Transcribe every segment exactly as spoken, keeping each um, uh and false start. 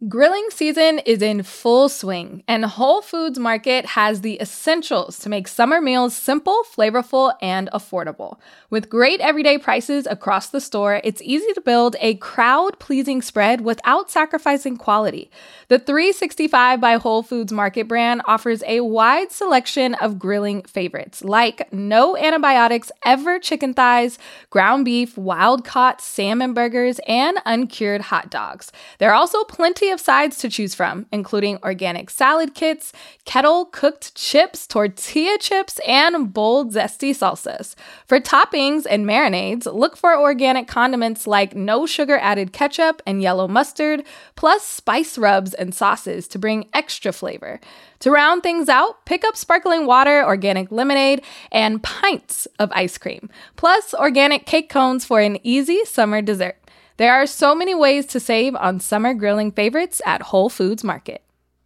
Grilling season is in full swing, and Whole Foods Market has the essentials to make summer meals simple, flavorful, and affordable. With great everyday prices across the store, it's easy to build a crowd-pleasing spread without sacrificing quality. The three sixty-five by Whole Foods Market brand offers a wide selection of grilling favorites, like no antibiotics ever chicken thighs, ground beef, wild-caught salmon burgers, and uncured hot dogs. There are also plenty of sides to choose from, including organic salad kits, kettle-cooked chips, tortilla chips, and bold, zesty salsas. For toppings and marinades, look for organic condiments like no sugar-added ketchup and yellow mustard, plus spice rubs and sauces to bring extra flavor. To round things out, pick up sparkling water, organic lemonade, and pints of ice cream, plus organic cake cones for an easy summer dessert. There are so many ways to save on summer grilling favorites at Whole Foods Market.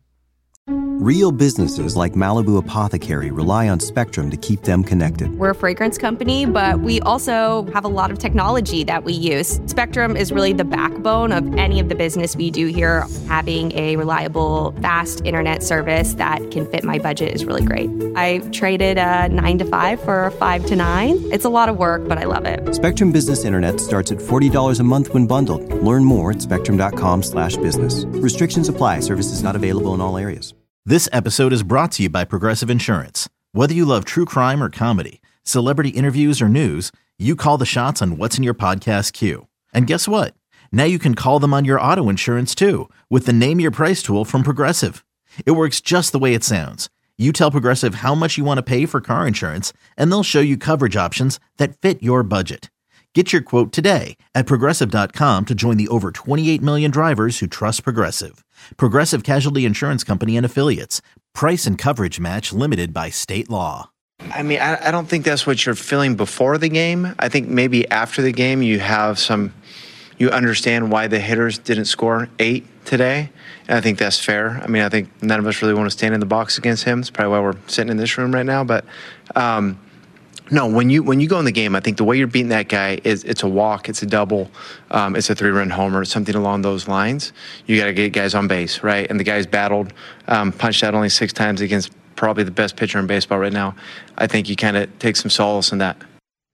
Real businesses like Malibu Apothecary rely on Spectrum to keep them connected. We're a fragrance company, but we also have a lot of technology that we use. Spectrum is really the backbone of any of the business we do here. Having a reliable, fast internet service that can fit my budget is really great. I traded a nine to five for a five to nine. It's a lot of work, but I love it. Spectrum Business Internet starts at forty dollars a month when bundled. Learn more at spectrum.com slash business. Restrictions apply. Services not available in all areas. This episode is brought to you by Progressive Insurance. Whether you love true crime or comedy, celebrity interviews or news, you call the shots on what's in your podcast queue. And guess what? Now you can call them on your auto insurance too with the Name Your Price tool from Progressive. It works just the way it sounds. You tell Progressive how much you want to pay for car insurance, and they'll show you coverage options that fit your budget. Get your quote today at Progressive dot com to join the over twenty-eight million drivers who trust Progressive. Progressive Casualty Insurance Company and Affiliates. Price and coverage match limited by state law. I mean, I, I don't think that's what you're feeling before the game. I think maybe after the game you have some, you understand why the hitters didn't score eight today. And I think that's fair. I mean, I think none of us really want to stand in the box against him. It's probably why we're sitting in this room right now. But, um, No, when you when you go in the game, I think the way you're beating that guy is it's a walk, it's a double, um, it's a three-run homer, something along those lines. You got to get guys on base, right? And the guy's battled, um, punched out only six times against probably the best pitcher in baseball right now. I think you kind of take some solace in that.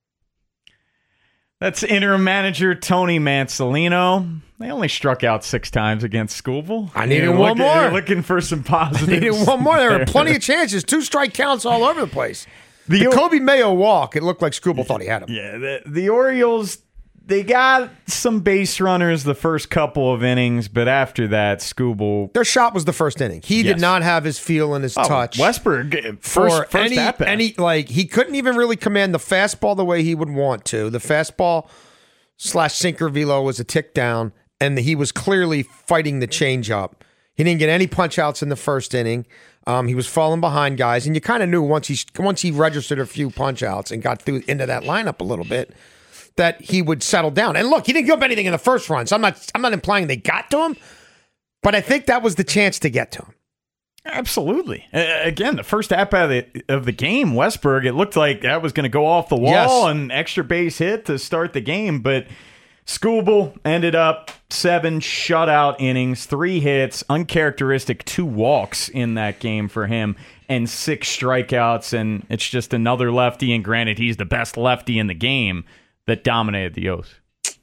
That's interim manager Tony Mansolino. They only struck out six times against Scooville. I needed you're one looking, more. You're looking for some positives. I needed one more. There were plenty of chances. Two strike counts all over the place. The, the Kobe Mayo walk, it looked like Scooball thought he had him. Yeah, the, the Orioles, they got some base runners the first couple of innings, but after that, Scooball... Their shot was the first inning. He yes. did not have his feel and his oh, touch. Westberg, first, for first any, at-bat. any, like, he couldn't even really command the fastball the way he would want to. The fastball slash sinker velo was a tick down, and he was clearly fighting the changeup. He didn't get any punch outs in the first inning. Um, he was falling behind guys, and you kind of knew once he once he registered a few punch outs and got through into that lineup a little bit that he would settle down. And look, he didn't give up anything in the first run, so I'm not I'm not implying they got to him, but I think that was the chance to get to him. Absolutely. Uh, again, the first at bat of the, of the game, Westberg, it looked like that was going to go off the wall, yes. and extra base hit to start the game, but Scooball ended up seven shutout innings, three hits, uncharacteristic two walks in that game for him, and six strikeouts, and it's just another lefty, and granted, he's the best lefty in the game, that dominated the O's.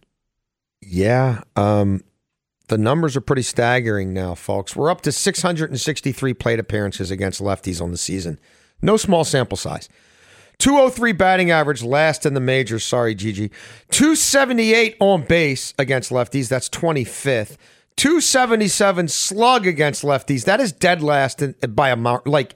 Yeah, um, the numbers are pretty staggering now, folks. We're up to six hundred sixty-three plate appearances against lefties on the season. No small sample size. two oh three batting average, last in the majors. Sorry, Gigi. two seventy-eight on base against lefties. That's twenty-fifth. two seventy-seven slug against lefties. That is dead last in, by a mark. Like,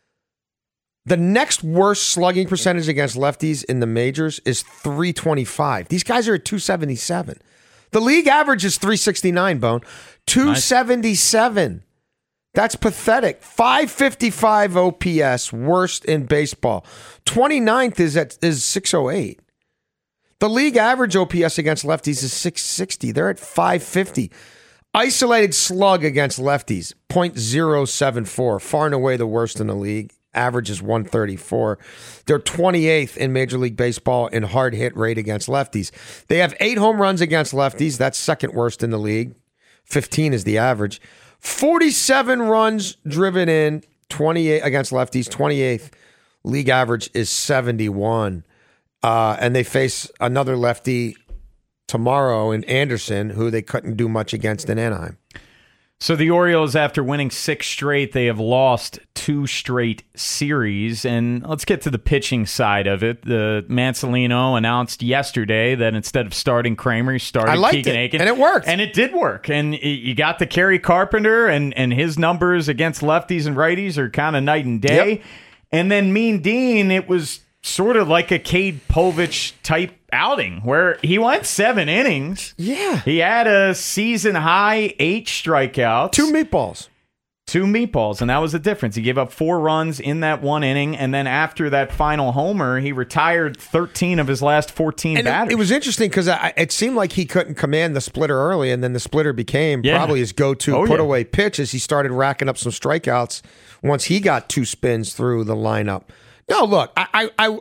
the next worst slugging percentage against lefties in the majors is three twenty-five. These guys are at two seventy-seven. The league average is three sixty-nine, Bone. two seventy-seven. Nice. That's pathetic. five fifty-five O P S, worst in baseball. twenty-ninth is at is six oh eight. The league average O P S against lefties is six sixty. They're at five fifty. Isolated slug against lefties, point oh seven four. Far and away the worst in the league. Average is one thirty-four. They're twenty-eighth in Major League Baseball in hard hit rate against lefties. They have eight home runs against lefties. That's second worst in the league. fifteen is the average. forty-seven runs driven in, twenty-eight against lefties, twenty-eighth. League average is seventy-one. Uh, and they face another lefty tomorrow in Anderson, who they couldn't do much against in Anaheim. So the Orioles, after winning six straight, they have lost two straight series. And let's get to the pitching side of it. The Mancelino announced yesterday that instead of starting Kramer, he started I liked Keegan it, Aiken. and it worked. And it did work. And you got the Kerry Carpenter, and, and his numbers against lefties and righties are kind of night and day. Yep. And then Mean Dean, it was sort of like a Cade Povich type outing where he went seven innings. Yeah. He had a season high eight strikeouts. Two meatballs. Two meatballs, and that was the difference. He gave up four runs in that one inning, and then after that final homer, he retired thirteen of his last fourteen And batters. it, it was interesting because it seemed like he couldn't command the splitter early, and then the splitter became Yeah. probably his go-to Oh, yeah. put-away pitch as he started racking up some strikeouts once he got two spins through the lineup. No, look, I, I, I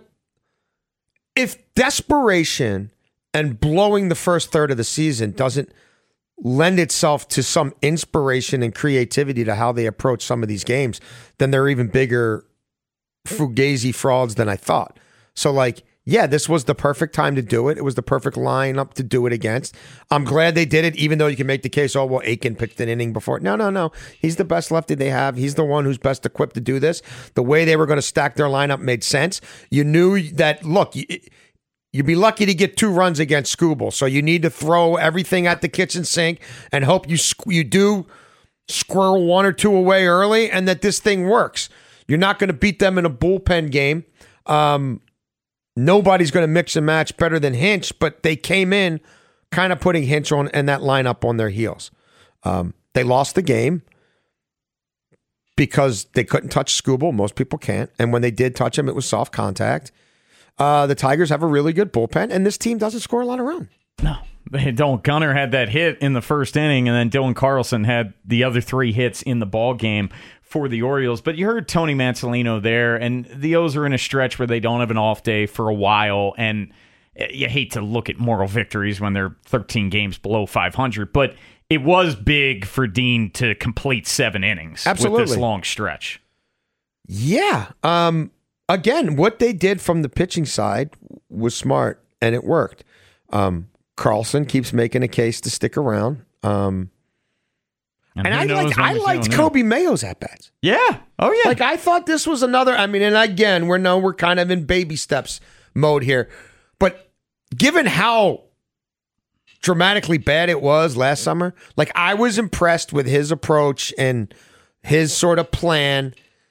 if desperation and blowing the first third of the season doesn't lend itself to some inspiration and creativity to how they approach some of these games, then they're even bigger fugazi frauds than I thought. So, like, yeah, this was the perfect time to do it. It was the perfect lineup to do it against. I'm glad they did it, even though you can make the case, oh, well, Aiken pitched an inning before. No, no, no. He's the best lefty they have. He's the one who's best equipped to do this. The way they were going to stack their lineup made sense. You knew that, look, you, you'd be lucky to get two runs against Skubal, so you need to throw everything at the kitchen sink and hope you you do squirrel one or two away early and that this thing works. You're not going to beat them in a bullpen game. Um, nobody's going to mix and match better than Hinch, but they came in kind of putting Hinch on and that lineup on their heels. Um, they lost the game because they couldn't touch Skubal. Most people can't. And when they did touch him, it was soft contact. Uh, the Tigers have a really good bullpen, and this team doesn't score a lot of runs. No. Dylan Gunnar had that hit in the first inning, and then Dylan Carlson had the other three hits in the ball game for the Orioles. But you heard Tony Mancelino there, and the O's are in a stretch where they don't have an off day for a while, and you hate to look at moral victories when they're thirteen games below five hundred, but it was big for Dean to complete seven innings Absolutely. with this long stretch. Yeah. Um, again, what they did from the pitching side was smart, and it worked. Um, Carlson keeps making a case to stick around. Um, and I liked, I liked Kobe Mayo's at-bats. Yeah. Oh, yeah. Like, I thought this was another, I mean, and again, we're no, we're kind of in baby steps mode here. But given how dramatically bad it was last summer, like, I was impressed with his approach and his sort of plan.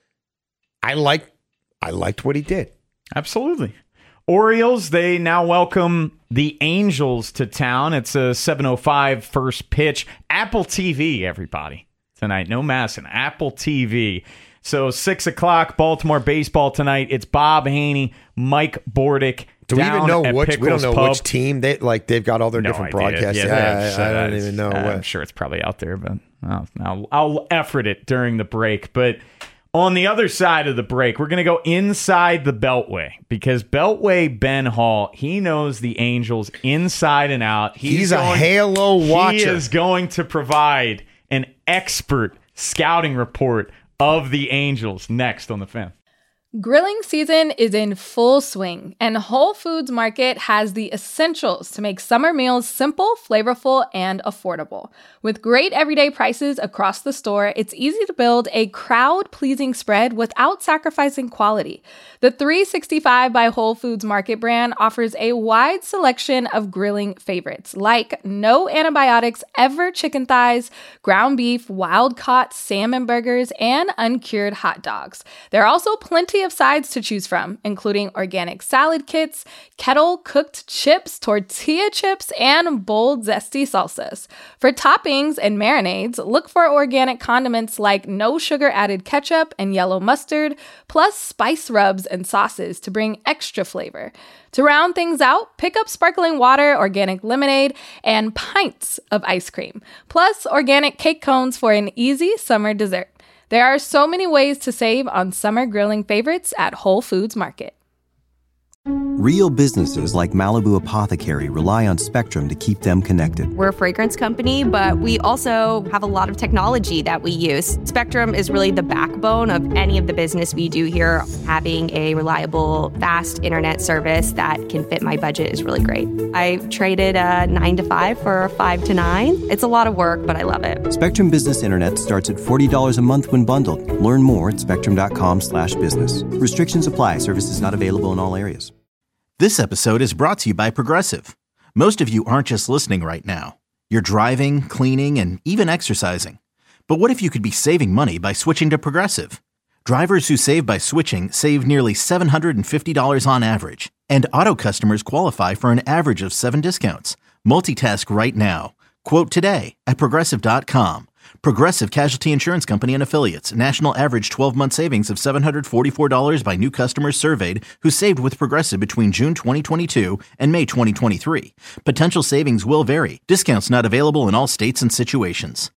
I liked, I liked what he did. Absolutely. Orioles, they now welcome the Angels to town. It's a seven oh five first pitch. Apple T V, everybody, tonight. No Masson. Apple T V. So six o'clock, Baltimore baseball tonight. It's Bob Haney, Mike Bordick. Do we even know which? Pickles we don't know Pub. which team they like. They've got all their no different idea. broadcasts. Yeah, Yeah, yeah, I, I don't it's- even know. I'm what. sure it's probably out there, but I'll, I'll, I'll effort it during the break. But on the other side of the break, we're going to go inside the Beltway because Beltway Ben Hall, he knows the Angels inside and out. He's, He's going, a Halo watcher. He is going to provide an expert scouting report of the Angels next on the Fan. Grilling season is in full swing, and Whole Foods Market has the essentials to make summer meals simple, flavorful, and affordable. With great everyday prices across the store, it's easy to build a crowd-pleasing spread without sacrificing quality. The three sixty-five by Whole Foods Market brand offers a wide selection of grilling favorites, like no antibiotics ever chicken thighs, ground beef, wild-caught salmon burgers, and uncured hot dogs. There are also plenty of sides to choose from, including organic salad kits, kettle cooked chips, tortilla chips, and bold zesty salsas. For toppings and marinades, look for organic condiments like no sugar added ketchup and yellow mustard, plus spice rubs and sauces to bring extra flavor. To round things out, pick up sparkling water, organic lemonade, and pints of ice cream, plus organic cake cones for an easy summer dessert. There are so many ways to save on summer grilling favorites at Whole Foods Market. Real businesses like Malibu Apothecary rely on Spectrum to keep them connected. We're a fragrance company, but we also have a lot of technology that we use. Spectrum is really the backbone of any of the business we do here. Having a reliable, fast internet service that can fit my budget is really great. I traded a nine to five for a five to nine. It's a lot of work, but I love it. Spectrum Business Internet starts at forty dollars a month when bundled. Learn more at spectrum.com slash business. Restrictions apply. Services not available in all areas. This episode is brought to you by Progressive. Most of you aren't just listening right now. You're driving, cleaning, and even exercising. But what if you could be saving money by switching to Progressive? Drivers who save by switching save nearly seven hundred fifty dollars on average. And auto customers qualify for an average of seven discounts. Multitask right now. Quote today at progressive dot com. Progressive Casualty Insurance Company and Affiliates. National average twelve-month savings of seven hundred forty-four dollars by new customers surveyed who saved with Progressive between June twenty twenty-two and May twenty twenty-three. Potential savings will vary. Discounts not available in all states and situations.